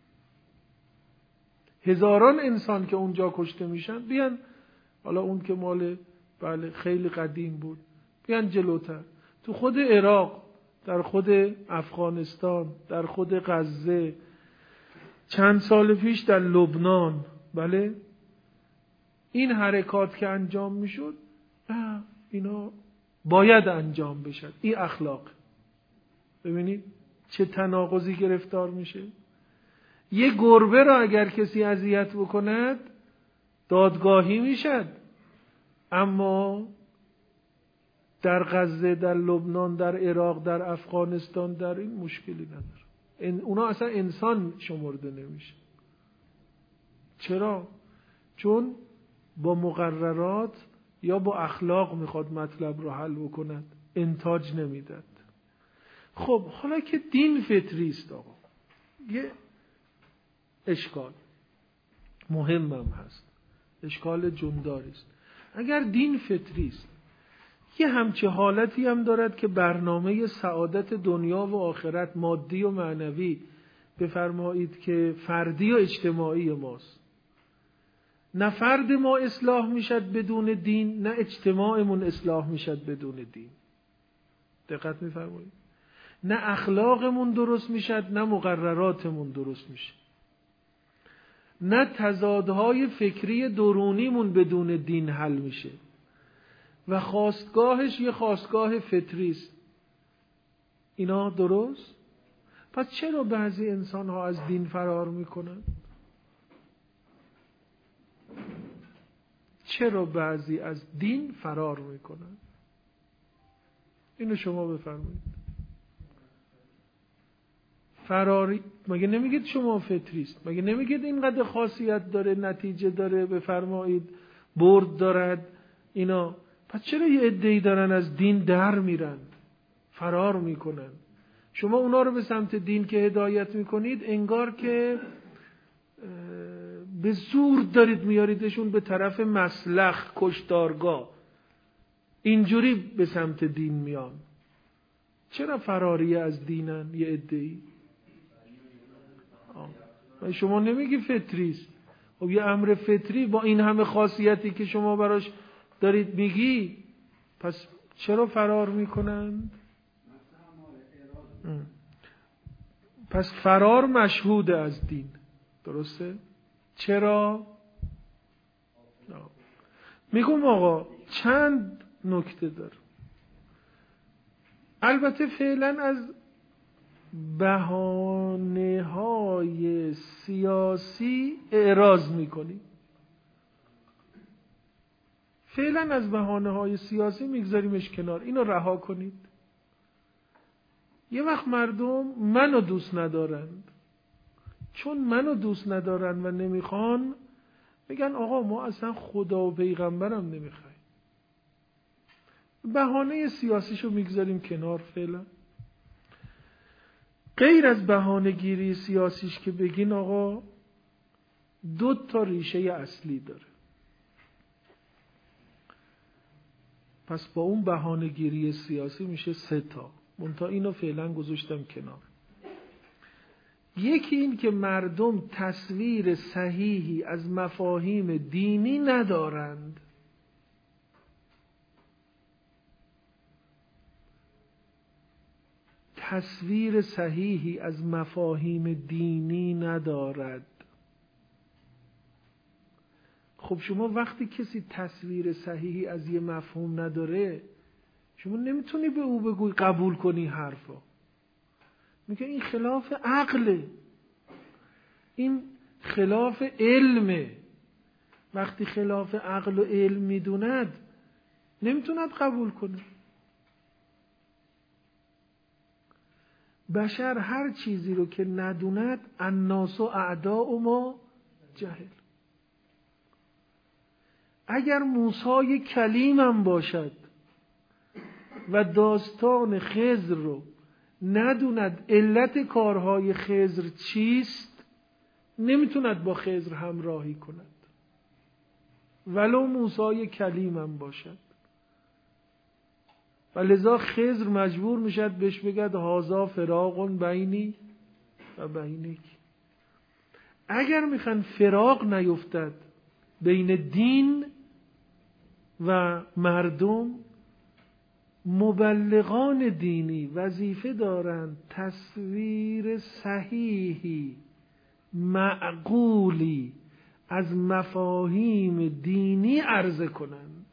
هزاران انسان که اونجا کشته میشن، بیان حالا اون که مال بله خیلی قدیم بود، بیان جلوتر تو خود عراق، در خود افغانستان، در خود غزه، چند سال پیش در لبنان، بله این حرکات که انجام میشد اینا باید انجام بشد. این اخلاق. ببینید چه تناقضی گرفتار میشه. یه گربه را اگر کسی اذیت بکند دادگاهی میشد، اما در غزه، در لبنان، در عراق، در افغانستان در این مشکلی نداره. اونا اصلا انسان شمرده نمیشه. چرا؟ چون با مقررات یا با اخلاق میخواد مطلب رو حل بکند، انتاج نمیداد. خب حالا که دین فطری است آقا، یه اشکال مهمم هست، اشکال جونداری است. اگر دین فطری است، یه همچه حالتی هم دارد که برنامه سعادت دنیا و آخرت، مادی و معنوی، بفرمایید که فردی و اجتماعی ماست. نه فرد ما اصلاح میشد بدون دین، نه اجتماعمون اصلاح میشد بدون دین. دقت میفرمایید؟ نه اخلاقمون درست میشد، نه مقرراتمون درست میشه، نه تضادهای فکری درونیمون بدون دین حل میشه و خاستگاهش یه خاستگاه فطری است. اینا درست؟ پس چرا بعضی انسان ها از دین فرار میکنن؟ چرا بعضی از دین فرار میکنن؟ اینو شما بفرمایید. فراری مگه نمیگید شما فطریست؟ مگه نمیگید اینقدر خاصیت داره، نتیجه داره، بفرمایید برد دارد اینا؟ پس چرا یه عده‌ای دارن از دین در میرن، فرار میکنن؟ شما اونا رو به سمت دین که هدایت میکنید انگار که به زور دارید میاریدشون به طرف مسلخ، کشتارگاه. اینجوری به سمت دین میان. چرا فراری از دینن یه عده‌ای؟ شما نمیگی فطریست. خب یه امر فطری با این همه خاصیتی که شما براش دارید میگی، پس چرا فرار میکنن؟ پس فرار مشهوده از دین، درسته؟ چرا؟ میگم آقا چند نکته داره. البته فعلا از بهانه‌های سیاسی اعراض میکنیم. فعلا از بهانه‌های سیاسی میگذاریمش کنار، اینو رها کنید. یه وقت مردم منو دوست ندارند، چون منو دوست ندارن و نمیخوان، میگن آقا ما اصلا خدا و پیغمبرم نمیخوایم. بهانه سیاسیشو میگذاریم کنار فعلا. غیر از بهانه گیری سیاسیش که بگین آقا 2 ریشه اصلی داره. پس با اون بهانه گیری سیاسی میشه 3. منتها اینو فعلا گذاشتم کنار. یکی این که مردم تصویر صحیحی از مفاهیم دینی ندارند. تصویر صحیحی از مفاهیم دینی ندارد. خب شما وقتی کسی تصویر صحیحی از یه مفهوم نداره، شما نمیتونی به او بگوی قبول کنی حرفا. میگه این خلاف عقله، این خلاف علمه. وقتی خلاف عقل و علم میدوند نمیتوند قبول کنه. بشر هر چیزی رو که ندوند الناس اعداء ما جهل. اگر موسی کلیمم باشد و داستان خضر رو ندوند علت کارهای خضر چیست، نمیتوند با خضر همراهی کند ولو موسی کلیمم باشد. و لذا خضر مجبور میشد بهش بگد هازا فراق بینی و بینک. اگر میخوان فراق نیفتد بین دین و مردم، مبلغان دینی وظیفه دارند تصویر صحیحی معقولی از مفاهیم دینی عرضه کنند.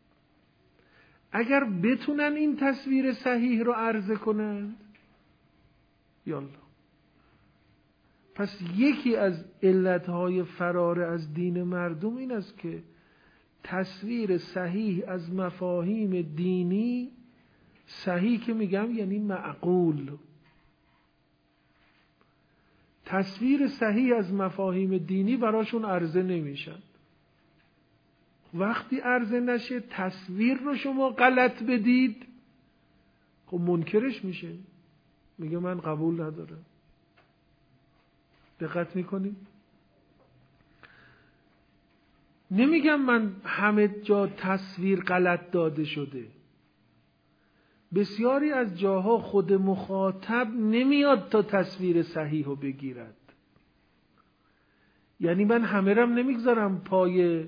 اگر بتونن این تصویر صحیح رو عرضه کنند، یالا. پس یکی از علتهای فرار از دین مردم این است که تصویر صحیح از مفاهیم دینی، صحیح که میگم یعنی معقول، تصویر صحیح از مفاهیم دینی براشون عرضه نمیشن. وقتی عرضه نشه تصویر رو شما غلط بدید، خب منکرش میشه، میگه من قبول ندارم. دقت میکنید؟ نمیگم من همه جا تصویر غلط داده شده. بسیاری از جاها خود مخاطب نمیاد تا تصویر صحیح رو بگیرد. یعنی من همه رم نمیگذارم پای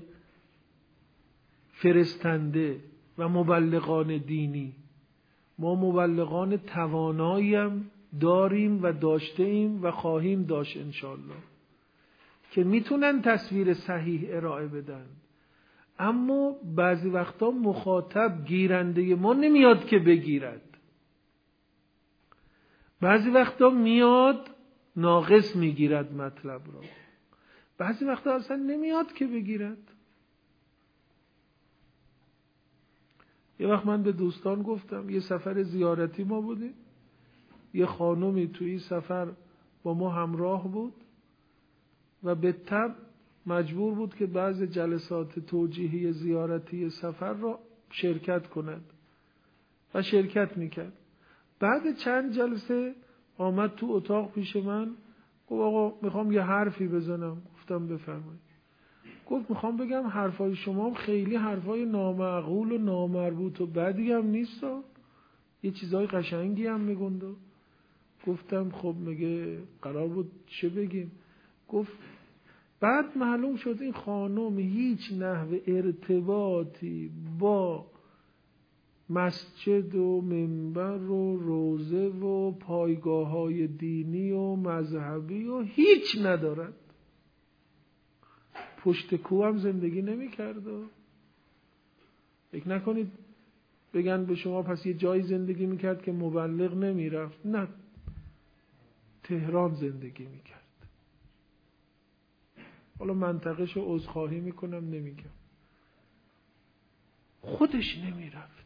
فرستنده و مبلغان دینی. ما مبلغان تواناییم داریم و داشته ایم و خواهیم داشت انشالله که میتونن تصویر صحیح ارائه بدن، اما بعضی وقتا مخاطب گیرنده ما نمیاد که بگیرد، بعضی وقتا میاد ناقص میگیرد مطلب را، بعضی وقتا اصلا نمیاد که بگیرد. یه وقت من به دوستان گفتم، یه سفر زیارتی ما بودیم، یه خانومی توی سفر با ما همراه بود و به تبع مجبور بود که بعض جلسات توجیهی زیارتی سفر را شرکت کند و شرکت میکرد. بعد چند جلسه آمد تو اتاق پیش من، گفت آقا میخوام یه حرفی بزنم. گفتم بفرمایید. گفت میخوام بگم حرفای شما هم خیلی حرفای نامعقول و نامربوط و بدی هم نیست، یه چیزای قشنگی هم میگند. گفتم خب میگه قرار بود چه بگیم؟ گفت بعد معلوم شد این خانم هیچ نحو ارتباطی با مسجد و منبر و روزه و پایگاه‌های دینی و مذهبی و هیچ ندارد. پشت کوه هم زندگی نمی‌کرد. فکر نکنید بگن به شما پس یه جایی زندگی می‌کرد که مبلغ نمی‌رفت. نه، تهران زندگی می‌کرد. حالا منطقه‌شو عذرخواهی میکنم نمیگم. خودش نمیرفت.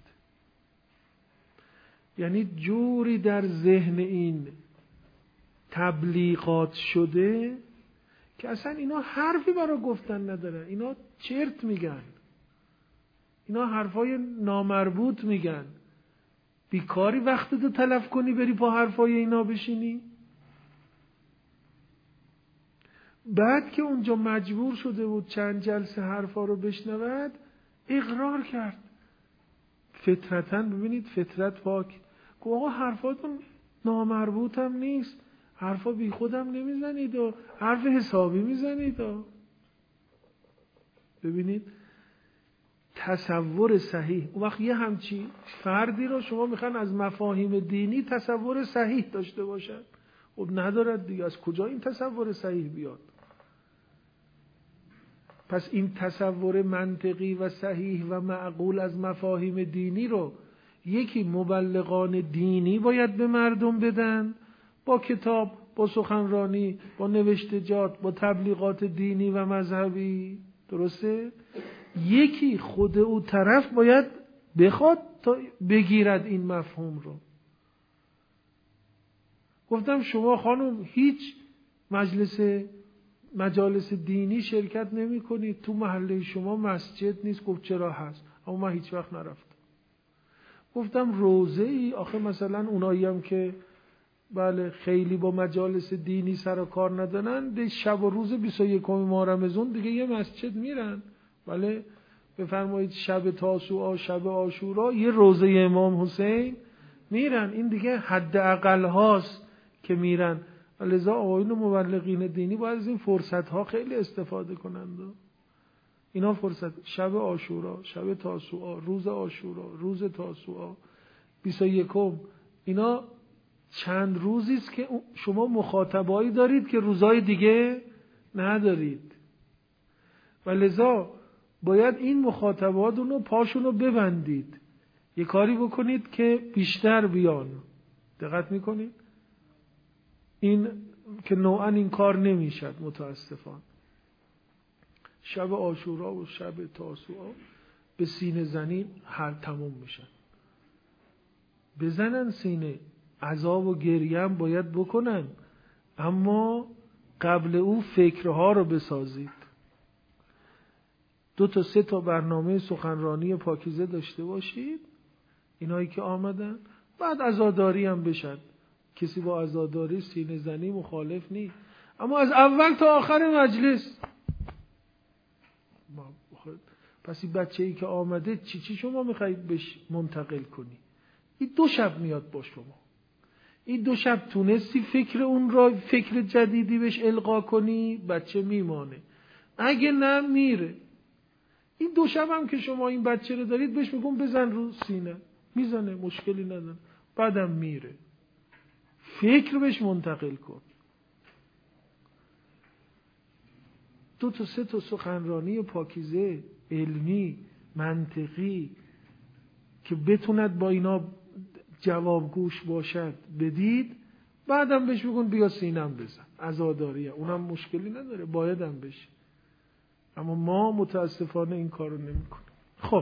یعنی جوری در ذهن این تبلیغات شده که اصلا اینا حرفی برای گفتن ندارن، اینا چرت میگن، اینا حرفای نامربوط میگن. بیکاری وقتتو تلف کنی بری پا حرفای اینا بشینی؟ بعد که اونجا مجبور شده بود چند جلسه حرفا رو بشنود، اقرار کرد. فطرتاً ببینید فطرت پاک. گفت آقا حرفاتون نامربوط هم نیست، حرفا بی خودم نمیزنید و حرف حسابی میزنید. ببینید تصور صحیح. اون وقت یه همچی فردی رو شما میخوان از مفاهیم دینی تصور صحیح داشته باشن، خب ندارد دیگه. از کجا این تصور صحیح بیاد؟ پس این تصور منطقی و صحیح و معقول از مفاهیم دینی رو یکی مبلغان دینی باید به مردم بدن، با کتاب، با سخنرانی، با نوشتجات، با تبلیغات دینی و مذهبی. درسته؟ یکی خود او طرف باید بخواد تا بگیرد این مفهوم رو. گفتم شما خانم هیچ مجالس دینی شرکت نمی کنید، تو محله شما مسجد نیست. گفت چرا هست؟ اما من هیچ وقت نرفتم. گفتم روزه ای؟ آخه مثلا اونایی هم که بله خیلی با مجالس دینی سر و کار ندارن، به شب و روز 21 ماه رمضان دیگه یه مسجد میرن. بله بفرمایید شب تاسوعا، شب عاشورا یه روزه امام حسین میرن. این دیگه حد اقل هاست که میرن. لذا آقایون مبلغین دینی باید از این فرصت ها خیلی استفاده کنند. اینا فرصت شب عاشورا، شب تاسوعا، روز عاشورا، روز تاسوعا، 21، اینا چند روزی است که شما مخاطبایی دارید که روزای دیگه ندارید و لذا باید این مخاطباتون رو پاشون رو ببندید، یه کاری بکنید که بیشتر بیان. دقت میکنید؟ این که نوعا این کار نمیشد متاسفانه. شب عاشورا و شب تاسوعا به سینه زنی هر تموم میشن. بزنن سینه، عذاب و گریه هم باید بکنن، اما قبل او فکرها رو بسازید. 2 تا 3 تا برنامه سخنرانی پاکیزه داشته باشید، اینایی که آمدن. بعد عزاداری هم بشن، کسی با عزاداری سینه زنی مخالف نیست، اما از اول تا آخر مجلس. پس این بچه‌ای که آمده چی شما میخواید بهش منتقل کنی؟ این 2 شب میاد با شما. این 2 شب تونستی فکر اون را فکر جدیدی بهش القا کنی، بچه میمانه. اگه نه میره. این 2 شب هم که شما این بچه رو دارید بهش میگم بزن رو سینه، میزنه، مشکلی نداره، بعدم میره. فکر بهش منتقل کن. 2 تا 3 تا سخنرانی پاکیزه، علمی، منطقی که بتوند با اینا جوابگوش باشد بدید، بعدم بهش بگون بیا سینم بزن، عزاداریه، اونم مشکلی نداره، بایدم بشه. اما ما متاسفانه این کارو نمی‌کنیم. خب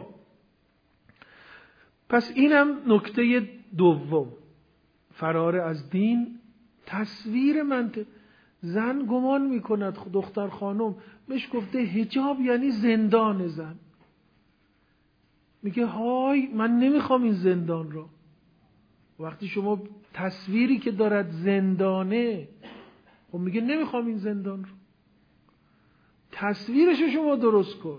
پس اینم نکته دوم، فرار از دین، تصویر منطق. زن گمان میکند دختر خانم بهش گفته حجاب یعنی زندان زن، میگه های من نمیخوام این زندان رو. وقتی شما تصویری که دارد زندانه، خب میگه نمیخوام این زندان رو. تصویرشو شما درست کن،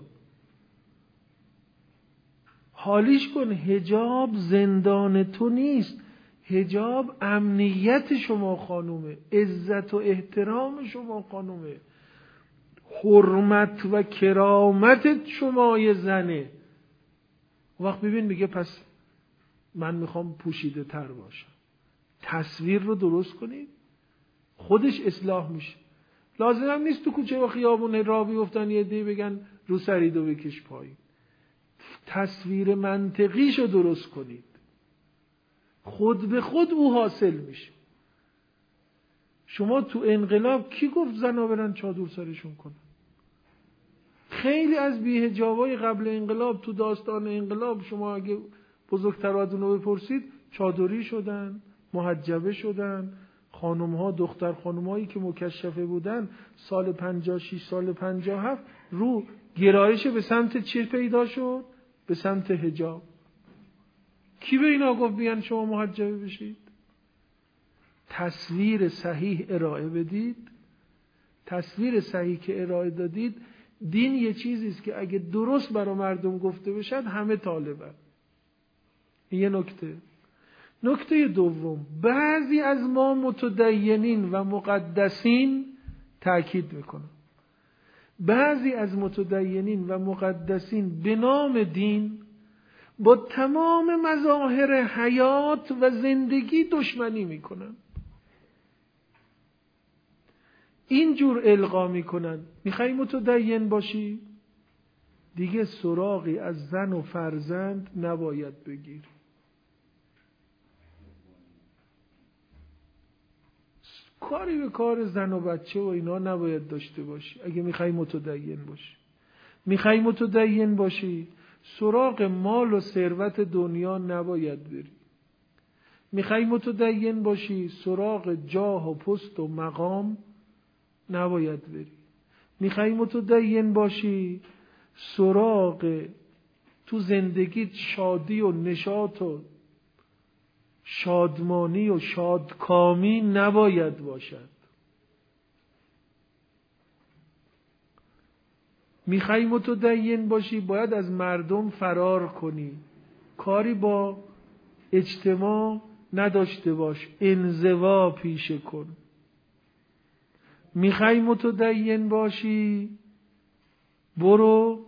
حالیش کن. حجاب زندان تو نیست، حجاب امنیت شما خانومه، عزت و احترام شما خانومه، حرمت و کرامت شما یه زنه. وقت ببین میگه پس من میخوام پوشیده تر باشم. تصویر رو درست کنید، خودش اصلاح میشه. لازم هم نیست تو کوچه و خیابون راه بیفتن یه عده بگن رو سریدو بکش پایین. تصویر منطقیشو درست کنید، خود به خود او حاصل میشه. شما تو انقلاب کی گفت زنا برن چادر سرشون کنن؟ خیلی از بی‌حجابای قبل انقلاب تو داستان انقلاب شما اگه بزرگتراتون رو بپرسید چادری شدن، محجبه شدن. خانم‌ها، دختر خانم‌هایی که مکشفه بودن سال 56 سال 57 رو گرایش به سمت چه پیدا شد؟ به سمت حجاب. کی به اینا گفت بیان شما محجبه بشید؟ تصویر صحیح ارائه بدید. تصویر صحیح که ارائه دادید، دین یه چیزی است که اگه درست برای مردم گفته بشد همه طالبن. یه نکته. نکته دوم، بعضی از ما متدینین و مقدسین، تأکید میکنم، بعضی از متدینین و مقدسین به نام دین با تمام مظاهر حیات و زندگی دشمنی میکنن. اینجور القا میکنن میخوای متدین باشی؟ دیگه سراغی از زن و فرزند نباید بگیر. کاری به کار زن و بچه و اینا نباید داشته باشی اگه میخوای متدین باشی. میخوای متدین باشی سراغ مال و ثروت دنیا نباید بری. میخوای متدین باشی سراغ جاه و پست و مقام نباید بری. میخوای متدین باشی سراغ تو زندگیت شادی و نشاط و شادمانی و شادکامی نباید باشد. میخوای متدین باشی باید از مردم فرار کنی، کاری با اجتماع نداشته باش، انزوا پیشه کن. میخوای متدین باشی برو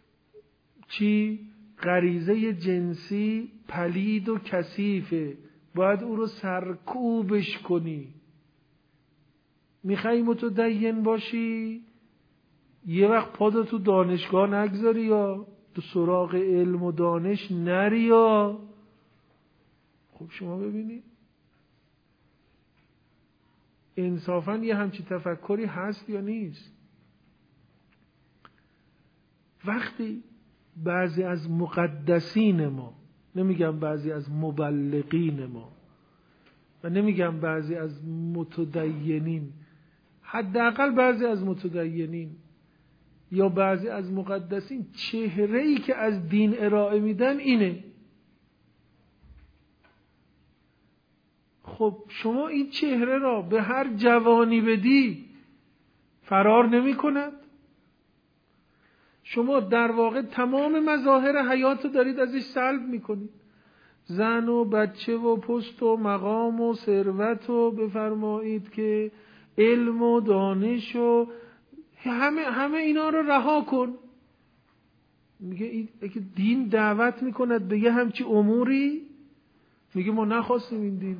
غریزه جنسی پلید و کثیفه، باید او رو سرکوبش کنی. میخوای متدین باشی یه وقت پادو تو دانشگاه نگذاری یا تو سراغ علم و دانش نری یا. خب شما ببینید انصافاً یه همچی تفکری هست یا نیست؟ وقتی بعضی از مقدسین ما، نمیگم بعضی از مبلغین ما و نمیگم بعضی از متدینین، حداقل بعضی از متدینین یا بعضی از مقدسین چهره‌ای که از دین ارائه میدن اینه. خب شما این چهره را به هر جوانی بدی فرار نمی کند؟ شما در واقع تمام مظاهر حیات رو دارید ازش سلب میکنید. زن و بچه و پست و مقام و ثروت و بفرمایید که علم و دانش و همه اینا رو رها کن. میگه اگه دین دعوت میکند به یه همچی اموری، میگه ما نخواستیم این دین.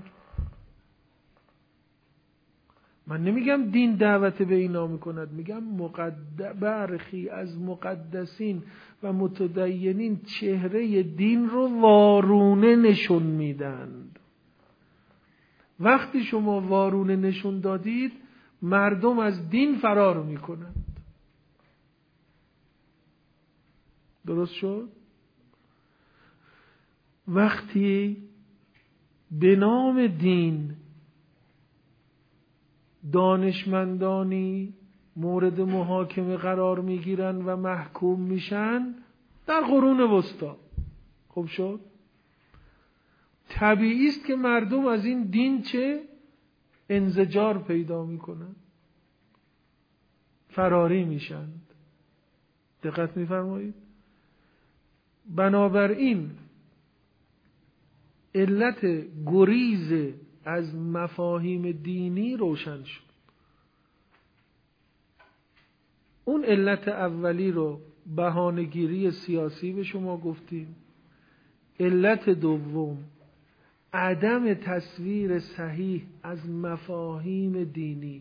من نمیگم دین دعوت به اینا میکند، میگم برخی از مقدسین و متدینین چهره دین رو وارونه نشون میدند. وقتی شما وارونه نشون دادید مردم از دین فرار میکنند. درست شد؟ وقتی به نام دین دانشمندانی مورد محاکمه قرار میگیرن و محکوم میشن در قرون وسطا، خب شد؟ طبیعی است که مردم از این دین چه انزجار پیدا میکنن، فراری میشند. دقت میفرمایید؟ بنابراین علت گریز از مفاهیم دینی روشن شد. اون علت اولی رو بهانه‌گیری سیاسی به شما گفتیم. علت دوم عدم تصویر صحیح از مفاهیم دینی.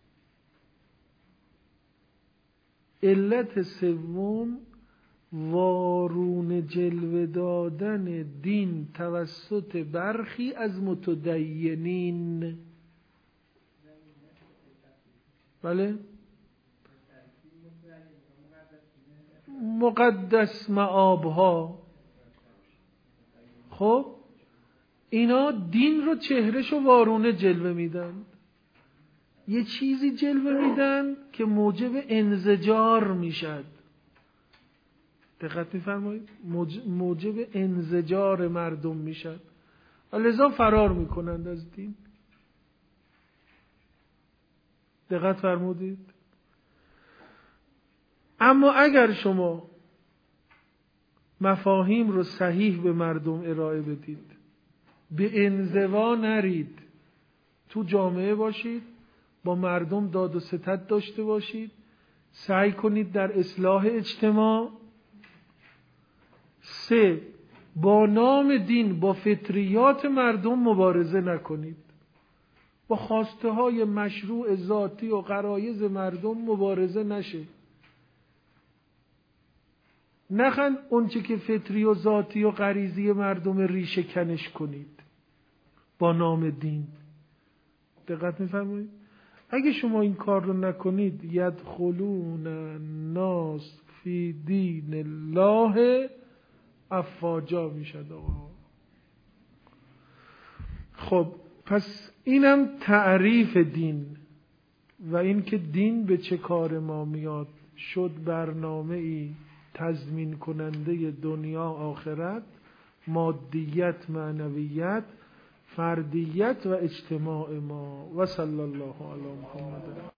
علت سوم وارون جلوه دادن دین توسط برخی از متدینین. بله؟ مقدس مآبها. خب اینا دین رو چهرهشو وارونه جلوه میدن، یه چیزی جلوه میدن که موجب انزجار میشد. دقت میفرمایید؟ موجب انزجار مردم میشد و لذا فرار میکنند از دین. دقت فرمودید؟ اما اگر شما مفاهیم رو صحیح به مردم ارائه بدید، به انزوا نرید، تو جامعه باشید، با مردم داد و ستد داشته باشید، سعی کنید در اصلاح اجتماع. 3. با نام دین با فطریات مردم مبارزه نکنید، با خواسته های مشروع ذاتی و غرایز مردم مبارزه نشه. نخن اون چه که فطری و ذاتی و غریزی مردم ریشه کنش کنید با نام دین. دقت می‌فرمایید؟ اگه شما این کار رو نکنید یدخلون الناس فی دین الله افواجا میشد. آقا خب پس اینم تعریف دین و این که دین به چه کار ما میاد. شد برنامه ای تضمین کننده دنیا آخرت، مادیت معنویت، فردیت و اجتماع ما. و صلی الله علی محمد.